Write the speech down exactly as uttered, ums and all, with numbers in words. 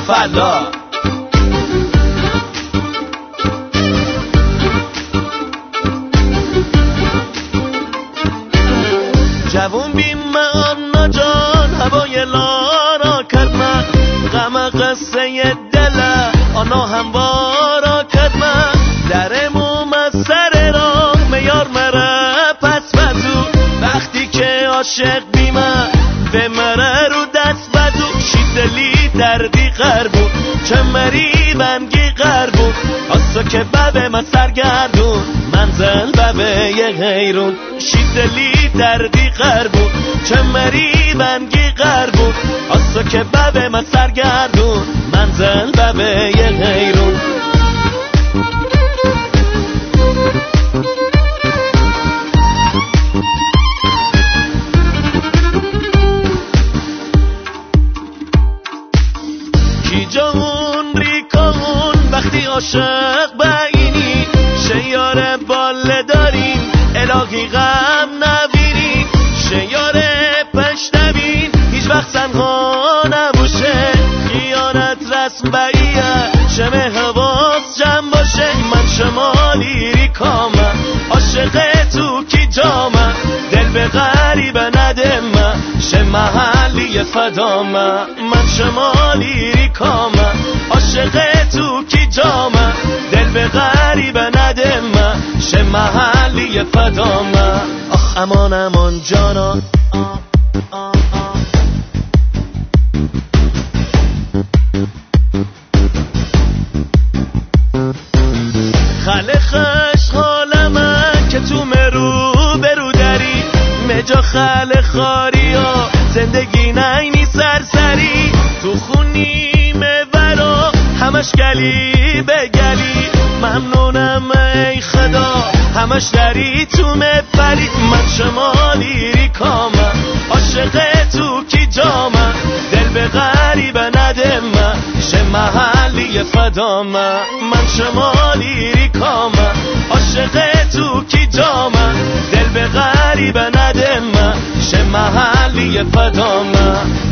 فلا. جوون بیم آنا جان هوای لارا کرد من، غم قصه دل آنا هموارا کرد من. درموم از سر را میار مره پس بزو، وقتی که عاشق بیمه به مره رو دست بزو. شیدلی دردی قربون چه مری بنگی قربون، آسا که ببه من سرگردون منزل ببه یه غیرون. شیدلی دردی قربون چه مری بنگی قربون، آسا که ببه من سرگردون منزل ببه یه غیرون. کی جاون ریکاون وقتی عاشق بینی، شیار باله داریم الهی غم نبینی. شیار پشتبین هیچ وقت تنها نباشه، خیانت رسم باییه شمه حواس جمع باشه. من شمالی ریکامه عاشق تو کی جامه، دل به غریبه ندمه شه محلی فدامه. من شمالی ریکامه عاشق تو کی جامه، دل به غریبه ندمه شه محلی فدامه. آخ امان امان جانا خله خش حالمه که تو مرو برو داری، مجا خله خاری ها زندگی نینی سرسری. تو خونی مورا همش گلی به گلی، ممنونم ای خدا همش داری تو مپری. من شمالی ریکامه عاشق تو کی جامه، دل به غریبه ندمه شه محلی فدامه. من شمالی ریکامه عاشق تو کی جامه، دل به غریبه ندمه شه محلی فدامه.